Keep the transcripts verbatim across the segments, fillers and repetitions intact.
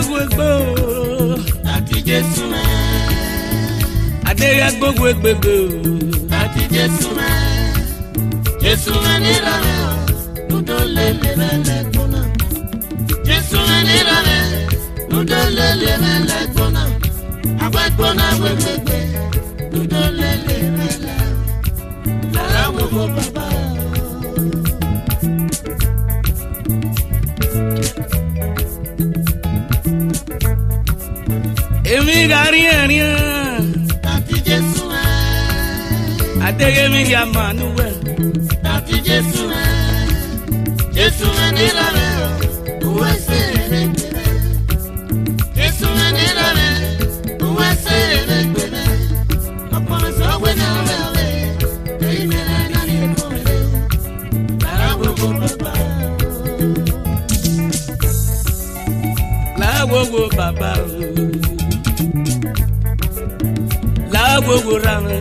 gbogbo. Àti Jésù mẹ́. Adéyẹ gbogbo gbogbo. Àti Jésù mẹ́. Jésù mẹ́ nílò rẹ̀ o. Nudo lele lele gbóná. Jésù mẹ́ nílò rẹ̀. Nudo lele lele gbóná. Àgbẹ̀ gbóná gbẹgbẹgbẹ. Nudo lele lele. Lára gbogbo bàbá. Èmi gàrí ẹ̀rín. Àti Jésù mẹ́. Adéyẹ mi yà mánu wẹ̀. Àti Jésù mẹ́. Jésù mẹ́ nílò rẹ̀ o. Uwe se erégbèrè. Jésù mẹ́ nílò rẹ̀. Uwe se erégbèrè. Ọ̀pọ̀ ẹ̀sọ́ wẹ̀ náà rẹ̀ rẹ̀. Èyí mẹ́rẹ̀ náà ní ẹ̀kọ́ rẹ̀ o. Lára gbogbo bàbá. Lára gbogbo bàbá o. Lára gbogbo ràmẹ́.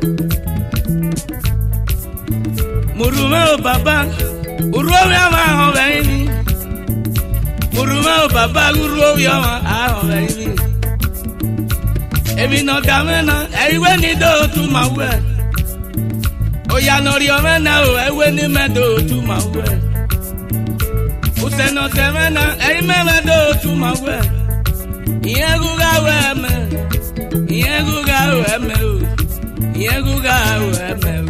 Murume o bàbá. Uruwe ama ahọ̀bẹ̀yìn mi. Murume o bàbá uruwe ama ahọ̀bẹ̀yìn mi. Èmi nà dàmẹ́nà ẹ̀wé ní dòótú máa wẹ̀. Oya nọ̀rí ọmẹ́nà o ẹ̀wé ní mẹ́dòótú máa wẹ̀. Usẹ̀nà sẹ̀mẹ́nà ẹ̀yìn mẹ́mẹ́ dòótú máa wẹ̀. Ìyẹn gúgá wẹ̀ ẹ̀mẹ́. Ìyẹn gúgá wẹ̀ ẹ̀mẹ́ o. Ìyẹn gúgá wẹ̀ ẹ̀mẹ́ o.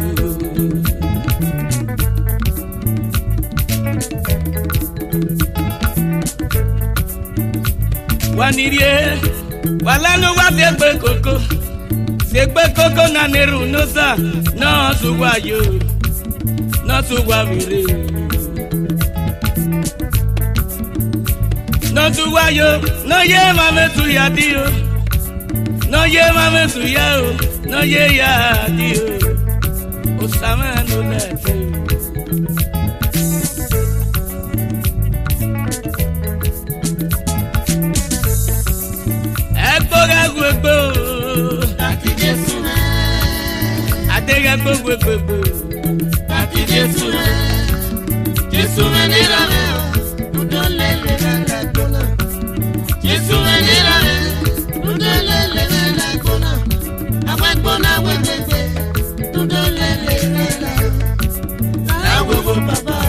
Wanirie, walanu wa segbe koko, segbe koko na neru nosa, no suwa yo, no suwa vire, no suwa yo, no ye mame suya dio, no ye mame suya o, no ye ya dio, osama no lete. Gbogbo. Àti Jésù mẹ́. Adéyẹ gbogbo gbogbo. Àti Jésù mẹ́. Jésù mẹ́ nílò rẹ̀ o. Nudo lele lele gbóná. Jésù mẹ́ nílò rẹ̀. Nudo lele lele gbóná. Àgbẹ̀ gbóná gbẹgbẹgbẹ. Nudo lele lele. Lára gbogbo bàbá.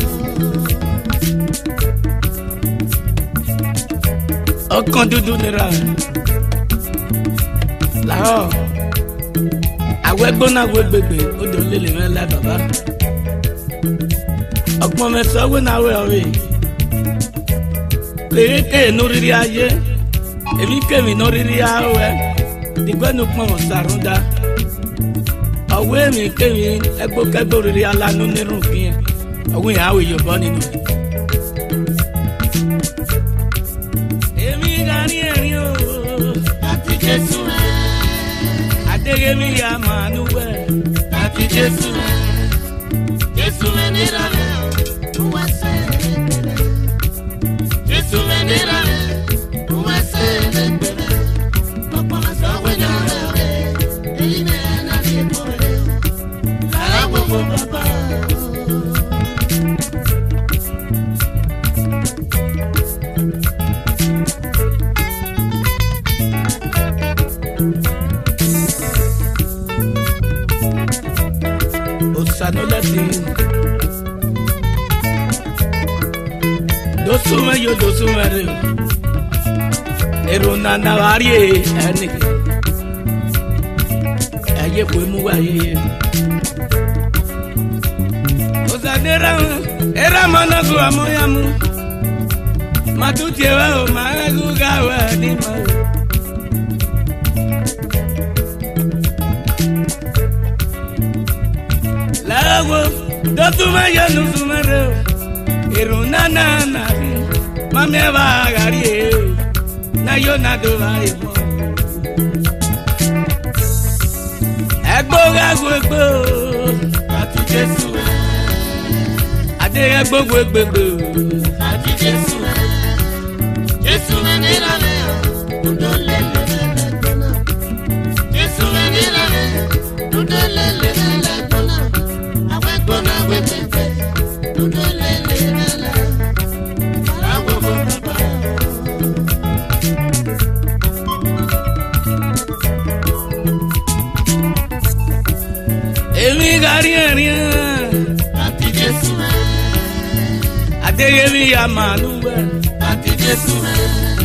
Ọkàn dúdú nira. Láhọ̀ àwẹ̀ gbóná wé gbègbè odò lélè mẹ́lẹ́ bàbá. Ọ̀pọ̀ mẹ́sàn-án wé náà wé ọ̀rẹ́. Kéèké inú rírí ayé, èmi kémi inú rírí awẹ́. Dìgbẹ́nu pọ̀n sàrúndà. Ọ̀wé mi kémi ẹgbókẹ́gbó rírí alánú nírú fìyẹn. Ọ̀wé yẹn àwẹ̀ yóò bọ́ nínú. Èmi gàrí ẹ̀rín o. Àti Jésù mẹ́. Adéyẹmí ya mánu wẹ̀. Àti Jésù mẹ́. Jésù mẹ́ nílò rẹ̀ o. Uwe se erégbèrè. Jésù mẹ́ nílò rẹ̀. Uwe se erégbèrè. Ọ̀pọ̀ ẹ̀sọ́ wẹ̀ náà rẹ̀ rẹ̀. Èyí mẹ́rẹ̀ náà ní ẹ̀kọ́ rẹ̀ o. Lára gbogbo bàbá. Sanolati dosume yo dosume re erona na varie eni aye ko mu wa ye osadera era mana go amoyamu matutie wa o ma go ga wa ni ma lawo dosume yo dosume re erona na na mame va gari na yo na do va e mo egbo egbo Àti Jésù mẹ́. ade egbo egbo Àti Jésù mẹ́. Jésù mẹ́ nílò rẹ̀ o. Nudo lele lele gbóná. Jésù mẹ́ nílò rẹ̀. Nudo lele lele gbóná. Àwẹ̀ gbóná gbẹgbẹgbẹ. Nudo lele lele. Lára gbogbo bàbá. adéyẹmí ya màálù wẹ̀. àti Jésù rẹ̀.